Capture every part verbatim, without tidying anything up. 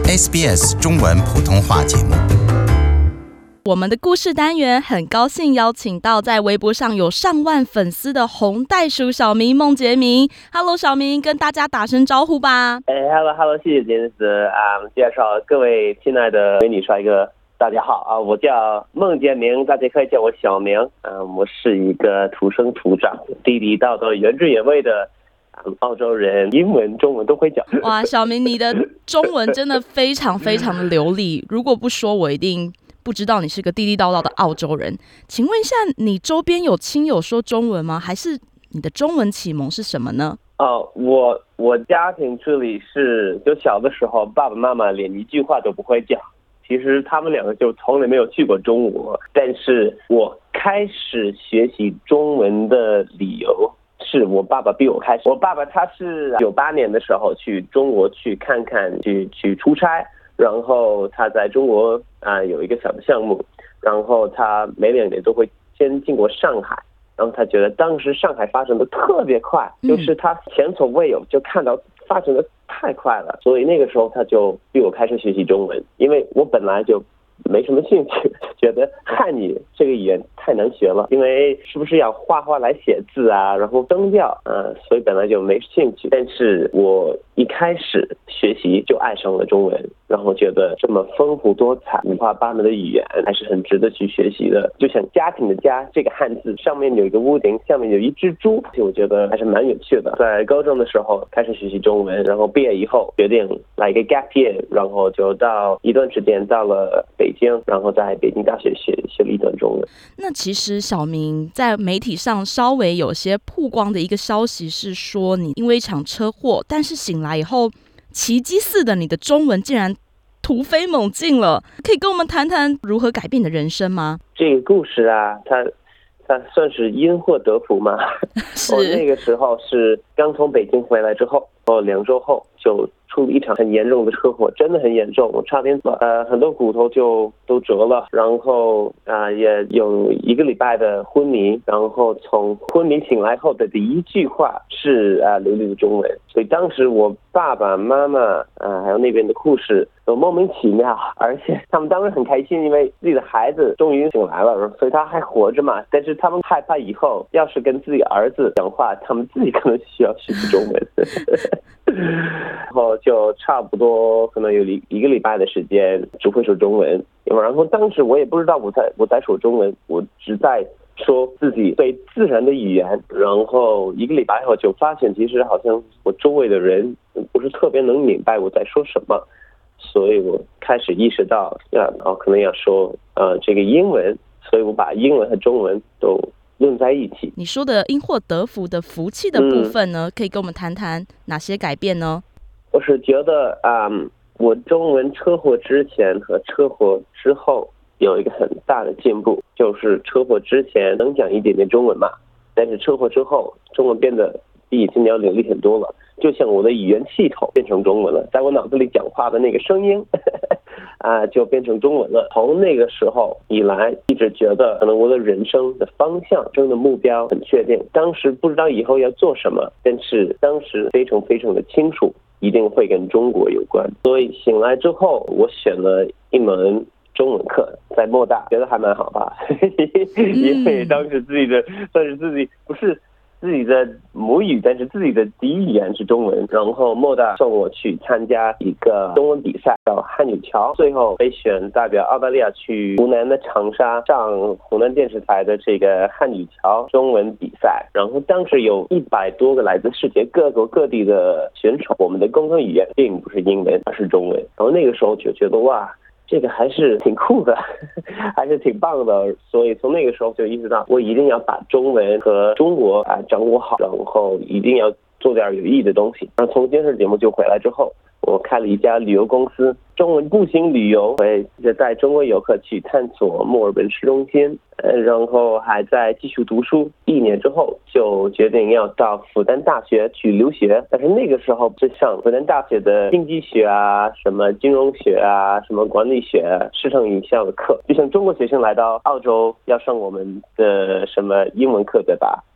S B S 中文普通话节目。 我们的故事单元很高兴邀请到在微博上有上万粉丝的红袋鼠小明孟杰明。Hello， 小明，跟大家打声招呼吧。 哎 ，Hello Hello， 谢谢杰斯啊，介绍各位亲爱的美女帅哥，大家好啊，我叫孟杰明，大家可以叫我小明啊，我是一个土生土长、地地道道、原汁原味的。澳洲人，英文、中文都会讲。 哇，小明，你的中文真的非常非常的流利，如果不说，我一定不知道你是个地地道道的澳洲人。请问一下，你周边有亲友说中文吗？还是你的中文启蒙是什么呢？ 哦，我我家庭这里是，就小的时候，爸爸妈妈连一句话都不会讲。其实他们两个就从来没有去过中国，但是我开始学习中文的理由。是我爸爸逼我开始。我爸爸他是九八年的时候去中国去看看，去去出差，然后他在中国啊、呃、有一个小的项目，然后他每两年都会先经过上海，然后他觉得当时上海发展的特别快，就是他前所未有，就看到发展的太快了，所以那个时候他就逼我开始学习中文，因为我本来就没什么兴趣，觉得汉语这个语言太难学了，因为是不是要画画来写字啊，然后声调啊，所以本来就没兴趣。但是我一开始学习就爱上了中文，然后觉得这么丰富多彩、五花八门的语言还是很值得去学习的。就像家庭的家这个汉字，上面有一个屋顶，下面有一只猪，我觉得还是蛮有趣的。在高中的时候开始学习中文，然后毕业以后决定来一个 gap year， 然后就到一段时间到了北京，然后在北京大学学学了一段中文。 那其实小明在媒体上稍微有些曝光的一个消息是说，你因为一场车祸，但是醒来以后，奇迹似的你的中文竟然突飞猛进了，可以跟我们谈谈如何改变你的人生吗？ 这个故事啊，它它算是因祸得福吗？ 是。 我那个时候是刚从北京回来之后，哦，两周后就出了一场很严重的车祸，真的很严重，我差点呃很多骨头就都折了，然后啊、呃、也有一个礼拜的昏迷，然后从昏迷醒来后的第一句话是啊、呃、流利的中文，所以当时我爸爸妈妈啊、呃、还有那边的护士都莫名其妙，而且他们当时很开心，因为自己的孩子终于醒来了，所以他还活着嘛，但是他们害怕以后要是跟自己儿子讲话，他们自己可能需要学习中文。然后就差不多可能有一一个礼拜的时间只会说中文，然后当时我也不知道我在我在说中文，我只在说自己最自然的语言，然后一个礼拜后就发现其实好像我周围的人不是特别能明白我在说什么，所以我开始意识到要哦可能要说呃这个英文，所以我把英文和中文都论在一起。 你说的因祸得福的福气的部分呢、嗯、可以跟我们谈谈哪些改变呢？ 我是觉得啊、嗯，我中文车祸之前和车祸之后有一个很大的进步，就是车祸之前能讲一点点中文嘛，但是车祸之后中文变得比以前要流利很多了，就像我的语言系统变成中文了，在我脑子里讲话的那个声音啊，就变成中文了。从那个时候以来，一直觉得可能我的人生的方向、人生的目标很确定。当时不知道以后要做什么，但是当时非常非常的清楚，一定会跟中国有关。所以醒来之后，我选了一门中文课，在莫大，觉得还蛮好吧，因为当时自己的算是自己不是自己的母语，但是自己的第一语言是中文。然后莫大送我去参加一个中文比赛，叫汉语桥，最后被选代表澳大利亚去湖南的长沙上湖南电视台的这个汉语桥中文比赛。然后当时有一百多个来自世界各国各地的选手，我们的共同语言并不是英文，而是中文。然后那个时候就觉得哇，这个还是挺酷的，还是挺棒的，所以从那个时候就意识到，我一定要把中文和中国啊掌握好，然后一定要做点有意义的东西。然后从电视节目就回来之后，我开了一家旅游公司，中文步行旅游，会带中国游客去探索墨尔本市中心，呃，然后还在继续读书。一年之后就决定要到复旦大学去留学，但是那个时候就上复旦大学的经济学啊、什么金融学啊、什么管理学、市场营销的课，就像中国学生来到澳洲要上我们的什么英文课，对吧？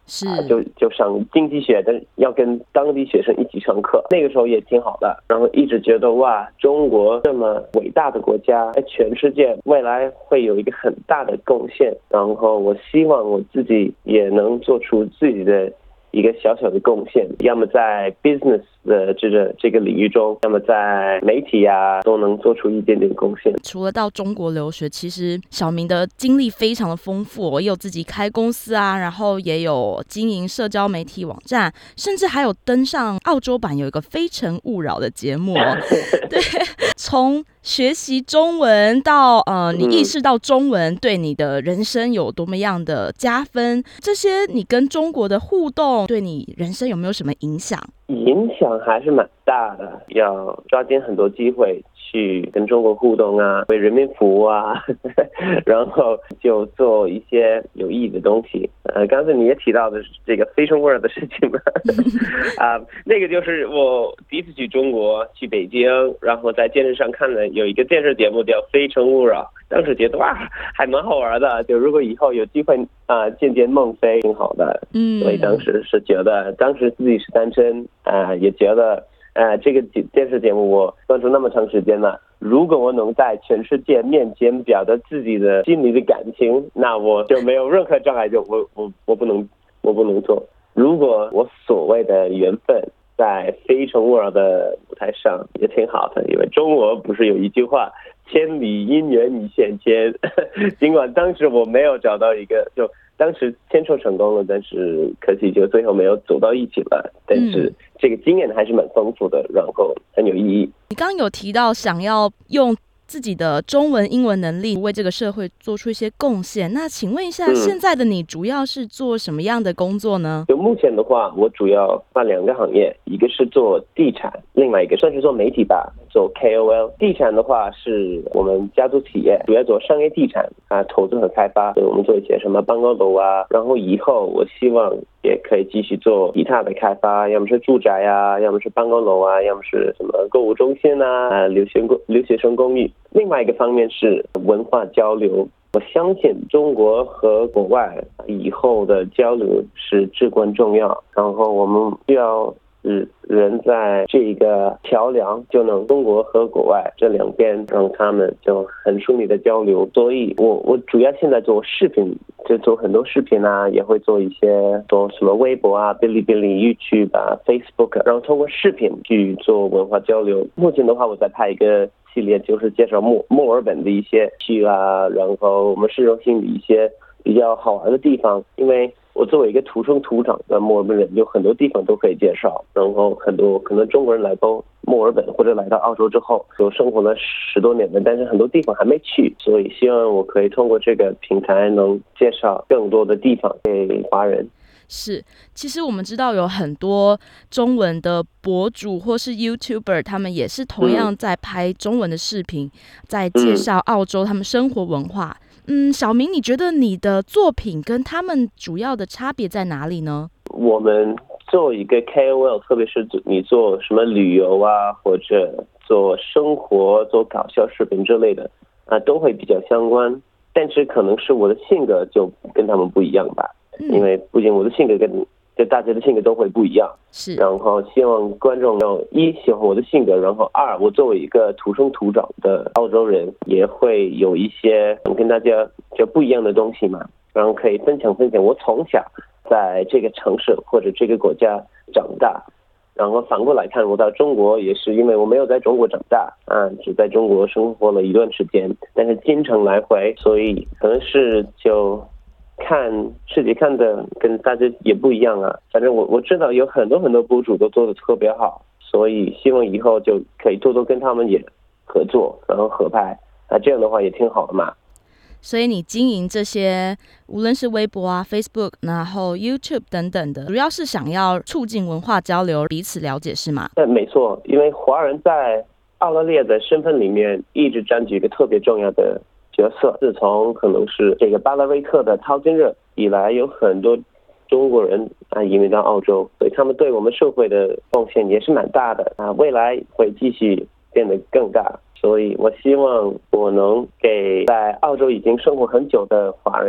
是、 啊、就就上经济学，但要跟当地学生一起上课，那个时候也挺好的。然后一直觉得哇，中国这么伟大的国家，在全世界未来会有一个很大的贡献。然后我希望我自己也能做出自己的一个小小的贡献，要么在 business 的这个这个领域中，要么在媒体啊，都能做出一点点贡献。 除了到中国留学，其实小明的经历非常的丰富、哦，也有自己开公司啊，然后也有经营社交媒体网站，甚至还有登上澳洲版有一个《非诚勿扰》的节目、哦。对，从学习中文到呃，你意识到中文对你的人生有多么样的加分，这些你跟中国的互动对你人生有没有什么影响？ 影响还是蛮大的，要抓紧很多机会去跟中国互动啊，为人民服务啊，然后就做一些有意义的东西。呃，刚才你也提到的这个非诚勿扰的事情嘛，啊，那个就是我第一次去中国，去北京，然后在电视上看了有一个电视节目叫《非诚勿扰》，当时觉得哇，还蛮好玩的。就如果以后有机会啊、呃，见见孟非，挺好的。嗯，所以当时是觉得，当时自己是单身。啊、呃，也觉得，呃，这个电视节目我关注那么长时间了，如果我能在全世界面前表达自己的心里的感情，那我就没有任何障碍，就我我我不能我不能做。如果我所谓的缘分在非诚勿扰的舞台上也挺好的，因为中国不是有一句话“千里姻缘一线牵”，尽管当时我没有找到一个就。当时牵手成功了，但是可惜就最后没有走到一起了。但是这个经验还是蛮丰富的，然后很有意义。 你刚刚有提到想要用自己的中文、英文能力为这个社会做出一些贡献，那请问一下，嗯、现在的你主要是做什么样的工作呢？ 就目前的话，我主要办两个行业，一个是做地产，另外一个算是做媒体吧，做 K O L。地产的话是我们家族企业，主要做商业地产啊，投资和开发，所以我们做一些什么办公楼啊，然后以后我希望也可以继续做其他的开发，要么是住宅啊，要么是办公楼啊，要么是什么购物中心啊，啊留学公留学生公寓。另外一个方面是文化交流，我相信中国和国外以后的交流是至关重要，然后我们需要人在这个桥梁，就能中国和国外这两边让他们就很顺利的交流。所以我我主要现在做视频，就做很多视频啊，也会做一些做什么微博啊、哔哩哔哩、YouTube 啊、Facebook， 然后通过视频去做文化交流。目前的话，我在拍一个系列，就是介绍墨墨尔本的一些区啊，然后我们市中心的一些比较好玩的地方，因为我作为一个土生土长的墨尔本人，有很多地方都可以介绍。然后很多可能中国人来到墨尔本或者来到澳洲之后，就生活了十多年了，但是很多地方还没去，所以希望我可以通过这个平台能介绍更多的地方给华人。 是，其实我们知道有很多中文的博主或是 YouTuber， 他们也是同样在拍中文的视频，在介绍澳洲他们生活文化。嗯，小明，你觉得你的作品跟他们主要的差别在哪里呢？ 我们做一个 K O L， 特别是你做什么旅游啊，或者做生活、做搞笑视频之类的啊，都会比较相关。但是可能是我的性格就跟他们不一样吧，嗯、因为不仅我的性格跟跟大家的性格都会不一样。 是， 然后希望观众要一喜欢我的性格，然后二我作为一个土生土长的澳洲人，也会有一些跟大家就不一样的东西嘛，然后可以分享分享我从小在这个城市或者这个国家长大。然后反过来看，我到中国也是因为我没有在中国长大啊，只在中国生活了一段时间，但是经常来回，所以可能是就看世界看的跟大家也不一样啊。反正我我知道有很多很多博主都做得特别好，所以希望以后就可以多多跟他们也合作，然后合拍啊，这样的话也挺好的嘛。 所以你经营这些无论是微博啊 Facebook 然后 YouTube 等等的，主要是想要促进文化交流，彼此了解是吗？ 对，没错，因为华人在澳大利亚的身份里面一直占据一个特别重要的角色。自从可能是这个巴拉维特的淘金热以来，有很多中国人啊移民到澳洲，所以他们对我们社会的贡献也是蛮大的啊，未来会继续变得更大。所以我希望我能给在澳洲已经生活很久的华人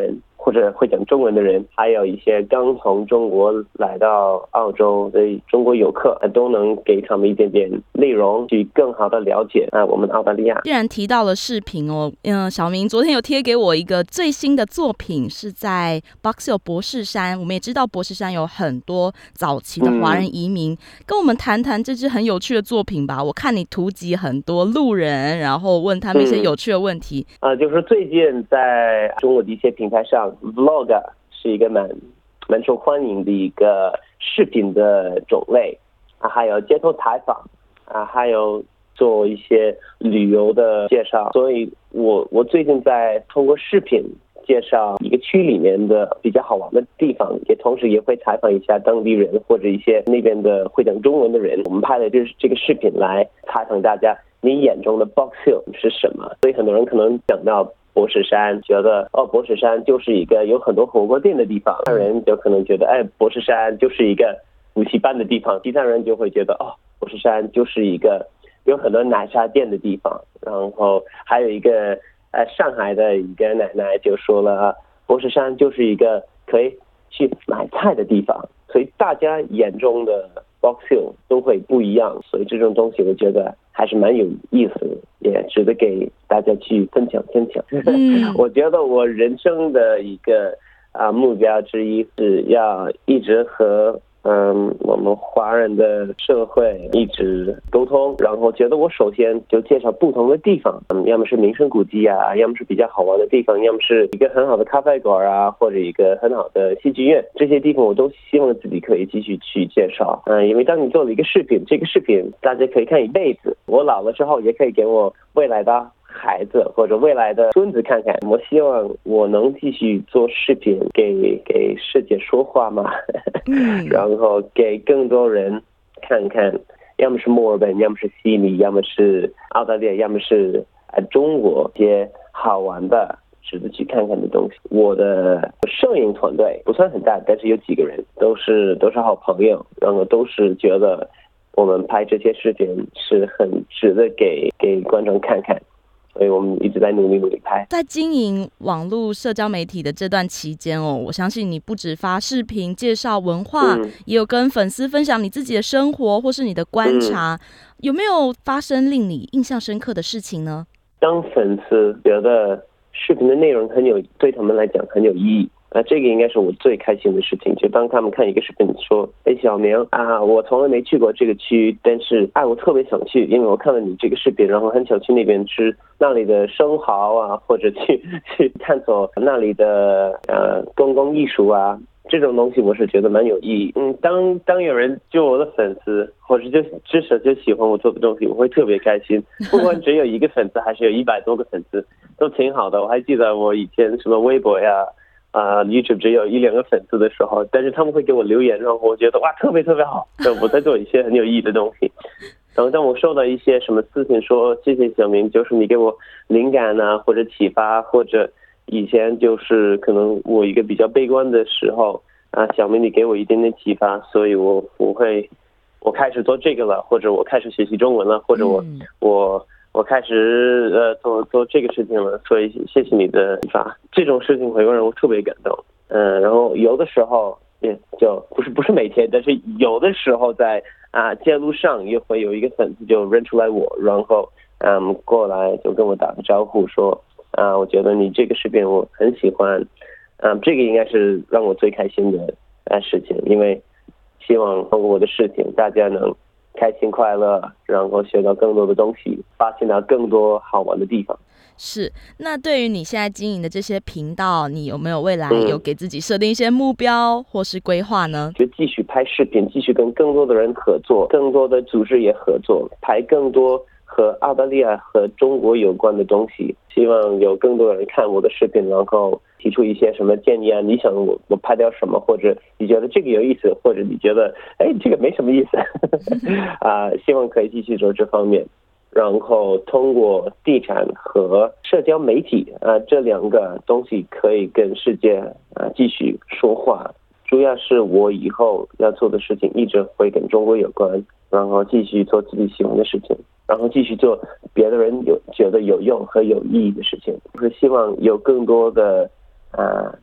或者会讲中文的人，还有一些刚从中国来到澳洲的中国游客，都能给他们一点点内容，去更好的了解啊我们澳大利亚。 既然提到了视频哦，嗯，小明昨天有贴给我一个最新的作品，是在 Box Hill 博士山。我们也知道博士山有很多早期的华人移民，嗯、跟我们谈谈这支很有趣的作品吧。我看你图集很多路人，然后问他们一些有趣的问题。 啊、嗯呃，就是最近在中国的一些平台上 ，Vlog 是一个蛮蛮受欢迎的一个视频的种类啊，还有街头采访啊，还有做一些旅游的介绍。所以我我最近在通过视频介绍一个区里面的比较好玩的地方，也同时也会采访一下当地人或者一些那边的会讲中文的人。我们拍的这这个视频来采访大家，你眼中的 Box Hill 是什么？所以很多人可能讲到博士山，觉得哦，博士山就是一个有很多火锅店的地方；其他人就可能觉得，哎，博士山就是一个补习班的地方；其他人就会觉得，哦，博士山就是一个有很多奶茶店的地方。然后还有一个呃，上海的一个奶奶就说了，博士山就是一个可以去买菜的地方。所以大家眼中的 Box Hill 都会不一样，所以这种东西我觉得还是蛮有意思的，也值得给大家去分享分享。嗯、我觉得我人生的一个啊、呃、目标之一是要一直和嗯我们华人的社会一直沟通，然后觉得我首先就介绍不同的地方，嗯，要么是名胜古迹啊，要么是比较好玩的地方，要么是一个很好的咖啡馆啊，或者一个很好的戏剧院，这些地方我都希望自己可以继续去介绍。嗯，因为当你做了一个视频，这个视频大家可以看一辈子，我老了之后也可以给我未来的孩子或者未来的孙子看看。我希望我能继续做视频，给给世界说话嘛，嗯、然后给更多人看看，要么是墨尔本，要么是悉尼，要么是澳大利亚，要么是呃中国一些好玩的值得去看看的东西。我的摄影团队不算很大，但是有几个人都是都是好朋友，然后都是觉得我们拍这些视频是很值得给给观众看看。所以我们一直在努力努力拍。 在经营网络社交媒体的这段期间哦，我相信你不只发视频介绍文化，嗯、也有跟粉丝分享你自己的生活或是你的观察。嗯、有没有发生令你印象深刻的事情呢？ 当粉丝觉得视频的内容很有，对他们来讲很有意义。啊，这个应该是我最开心的事情，就当他们看一个视频说，哎，小明啊，我从来没去过这个区，但是哎，我特别想去，因为我看了你这个视频，然后很想去那边吃那里的生蚝啊，或者去去探索那里的呃公共艺术啊，这种东西我是觉得蛮有意义。嗯，当当有人就我的粉丝，或者就至少就喜欢我做的东西，我会特别开心。不管只有一个粉丝，还是有一百多个粉丝，都挺好的。我还记得我以前什么微博呀。啊、呃、，YouTube 只有一两个粉丝的时候，但是他们会给我留言，然后我觉得哇，特别特别好，我在做一些很有意义的东西。然后当我收到一些什么私信说谢谢小明，就是你给我灵感啊，或者启发，或者以前就是可能我一个比较悲观的时候啊，小明你给我一点点启发，所以我我会我开始做这个了，或者我开始学习中文了，或者我、嗯、我。我开始呃做做这个事情了，所以谢谢你的启发。这种事情会让我特别感动。嗯、呃，然后有的时候也就不是不是每天，但是有的时候在啊街路上也会有一个粉丝就认出来我，然后嗯过来就跟我打个招呼说啊，我觉得你这个视频我很喜欢。嗯，这个应该是让我最开心的呃事情，因为希望通过我的视频大家能开心快乐，然后学到更多的东西，发现到更多好玩的地方。 是，那对于你现在经营的这些频道，你有没有未来有给自己设定一些目标或是规划呢？ 就继续拍视频，继续跟更多的人合作，更多的组织也合作，拍更多和澳大利亚和中国有关的东西。希望有更多人看我的视频，然后提出一些什么建议啊，你想我我拍掉什么，或者你觉得这个有意思，或者你觉得哎这个没什么意思啊、呃，希望可以继续做这方面。然后通过地产和社交媒体啊、呃、这两个东西可以跟世界啊、呃、继续说话。主要是我以后要做的事情一直会跟中国有关，然后继续做自己喜欢的事情，然后继续做别的人有觉得有用和有意义的事情。就是希望有更多的啊、呃、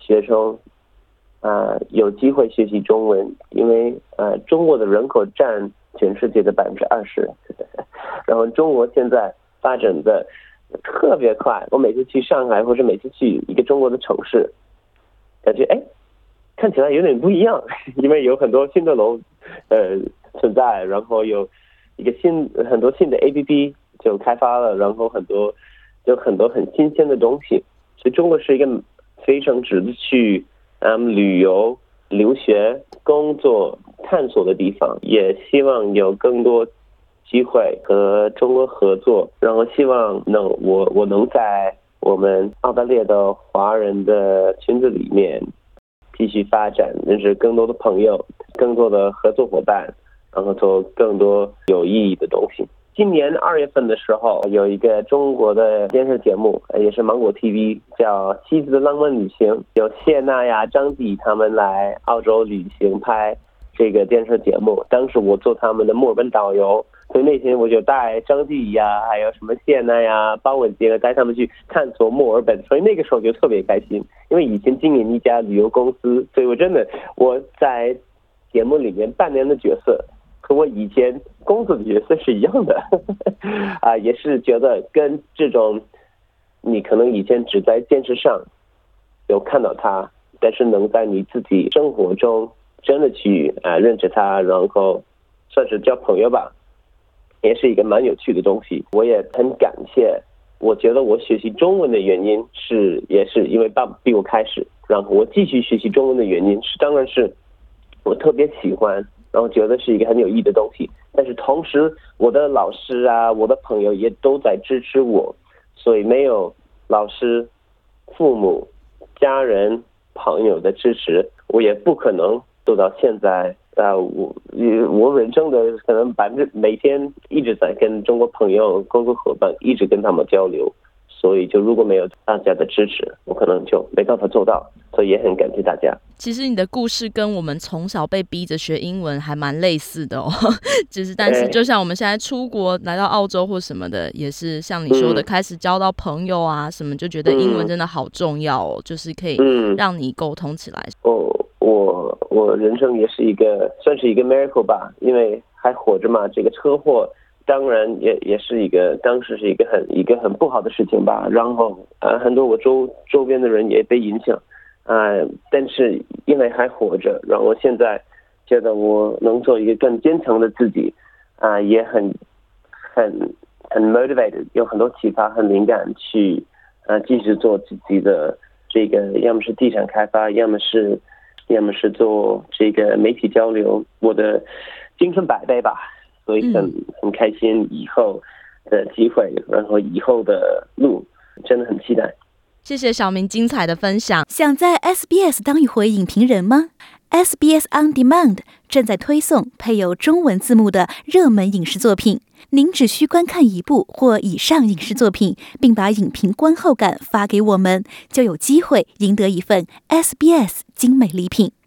学生啊、呃、有机会学习中文，因为呃中国的人口占全世界的百分之二十，然后中国现在发展的特别快。我每次去上海或者每次去一个中国的城市，感觉哎看起来有点不一样，因为有很多新的楼呃存在，然后有一个新很多新的 A P P 就开发了，然后很多有很多很新鲜的东西，所以中国是一个非常值得去嗯旅游、留学、工作、探索的地方。也希望有更多机会和中国合作，然后希望能我我能在我们澳大利亚的华人的圈子里面继续发展，认识更多的朋友，更多的合作伙伴，然后做更多有意义的东西。今年二月份的时候，有一个中国的电视节目，也是芒果 T V， 叫《妻子的浪漫旅行》，有谢娜呀、张继他们来澳洲旅行拍这个电视节目。当时我做他们的墨尔本导游，所以那天我就带张继呀，还有什么谢娜呀、包文婧带他们去探索墨尔本，所以那个时候就特别开心，因为以前经营一家旅游公司，所以我真的我在节目里面扮演的角色和我以前工作的角色是一样的啊，也是觉得跟这种你可能以前只在电视上有看到他，但是能在你自己生活中真的去啊认识他，然后算是交朋友吧，也是一个蛮有趣的东西。我也很感谢，我觉得我学习中文的原因是也是因为爸爸逼我开始，然后我继续学习中文的原因是当然是我特别喜欢，然后觉得是一个很有意义的东西，但是同时我的老师啊，我的朋友也都在支持我，所以没有老师、父母、家人、朋友的支持，我也不可能做到现在。啊，我我人生的可能百分之每天一直在跟中国朋友、工作伙伴一直跟他们交流，所以就如果没有大家的支持，我可能就没办法做到，所以也很感谢大家。 其实你的故事跟我们从小被逼着学英文还蛮类似的哦，只是但是就像我们现在出国来到澳洲或什么的，也是像你说的、嗯、开始交到朋友啊什么，就觉得英文真的好重要哦，嗯、就是可以让你沟通起来。 哦，我我人生也是一个算是一个 miracle 吧，因为还活着嘛，这个车祸当然也也是一个当时是一个很一个很不好的事情吧，然后呃很多我周周边的人也被影响。呃，但是因为还活着，然后现在觉得我能做一个更坚强的自己，啊、呃，也很很很 motivated， 有很多启发，很灵感去呃继续做自己的这个，要么是地产开发，要么是要么是做这个媒体交流，我的精神百倍吧，所以很、嗯、很开心以后的机会，然后以后的路真的很期待。 谢谢小明精彩的分享。 想在 S B S 当一回影评人吗？ S B S On Demand 正在推送配有中文字幕的热门影视作品，您只需观看一部或以上影视作品，并把影评观后感发给我们，就有机会赢得一份 S B S 精美礼品。